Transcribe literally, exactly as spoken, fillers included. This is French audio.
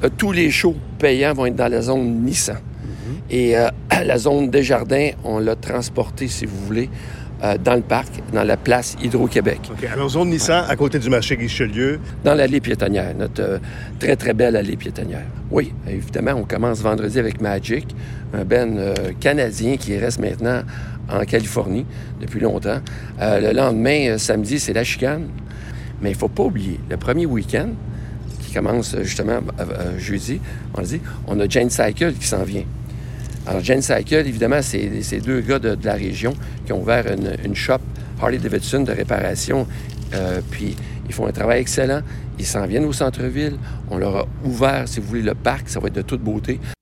euh, tous les shows payants vont être dans la zone Nissan. Mm-hmm. Et euh, la zone Desjardins, on l'a transporté, si vous voulez, euh, dans le parc, dans la place Hydro-Québec. OK. Alors, zone Nissan, à côté du marché Richelieu. Dans l'allée piétonnière, notre euh, très, très belle allée piétonnière. Oui, évidemment, on commence vendredi avec Magic, un band euh, canadien qui reste maintenant en Californie depuis longtemps. Euh, le lendemain, euh, samedi, c'est la chicane. Mais il ne faut pas oublier, le premier week-end, qui commence justement euh, jeudi, on dit, on a Jane Cycle qui s'en vient. Alors, Jane Cycle, évidemment, c'est, c'est deux gars de, de la région qui ont ouvert une, une shop Harley-Davidson de réparation. Euh, puis, ils font un travail excellent. Ils s'en viennent au centre-ville. On leur a ouvert, si vous voulez, le parc. Ça va être de toute beauté.